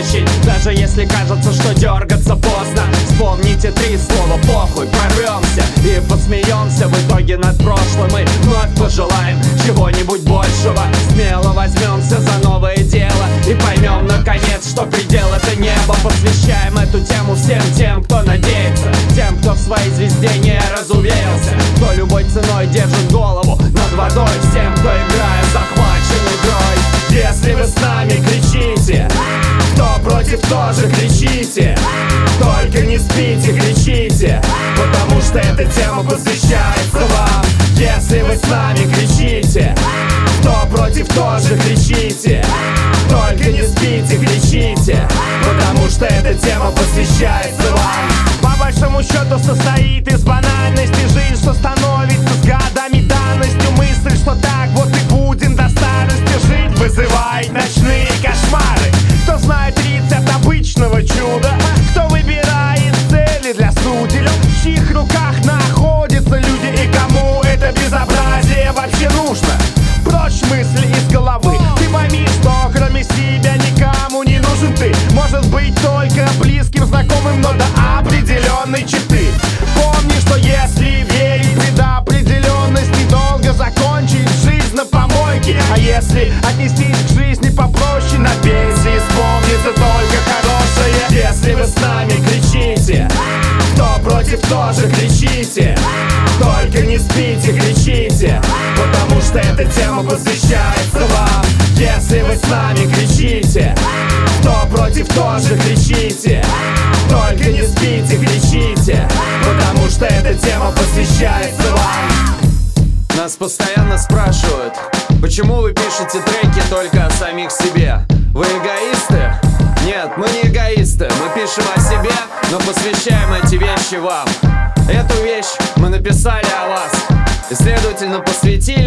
вытащить, даже если кажется, что дергаться поздно. Вспомните 3 слова: похуй, прорвемся и посмеемся. В итоге над прошлым мы вновь пожелаем чего-нибудь большего. Смело возьмемся за новое дело и поймем наконец, что предел — это небо. Посвящаем эту тему всем тем, кто надеется, тем, кто в своей звезде не разуверился, кто любой ценой держит голову над водой, всем, кто играет захвачен игрой. Если вы с нами, кричите, кто против, тоже кричите. Только не спите, кричите, потому что эта тема посвящается вам. Если вы с нами, кричите, кто против, тоже кричите. Только не спите, кричите, потому что эта тема посвящается вам. По большому счету состоит из банальности. Жизнь, что становится с годами данностью. Мысль, что так вот и будем до старости жить, вызывает ночные кошмары. Кто знает рецепт обычного чуда, кто выбирает цели для судей, в чьих руках находятся люди и кому это безобразие вообще нужно. Прочь мысли из головы, ты пойми, что кроме себя никому не нужен ты. Может быть только близким, знакомым, но до определенной черты. Помни, что если верить в предопределенность, недолго закончить жизнь на помойке. А если отнестись к жизни попроще, на пенсии вспомнится только хорошее. Если вы с нами, кричите, кто против, тоже кричите. Только не спите, кричите, потому что эта тема посвящается вам. Если вы с нами, кричите, кто против, тоже кричите. Только не спите, кричите, потому что эта тема посвящается вам. Нас постоянно спрашивают, почему вы пишете треки только о самих себе? Вы эгоисты? Нет, мы не эгоисты. Мы пишем о себе, но посвящаем эти вещи вам. Эту вещь мы написали о вас и, следовательно, посвятили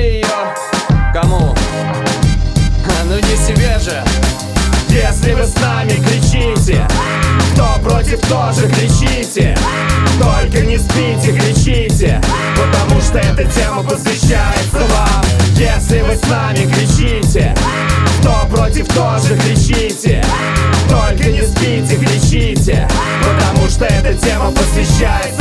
ее кому? Ну не себе же. Если вы с нами, кричите, кто против, тоже кричите. Только не спите, кричите, потому что эта тема посвящается вам. Если вы с нами, кричите, кто против, тоже кричите. Только не спите, кричите, потому что эта тема посвящается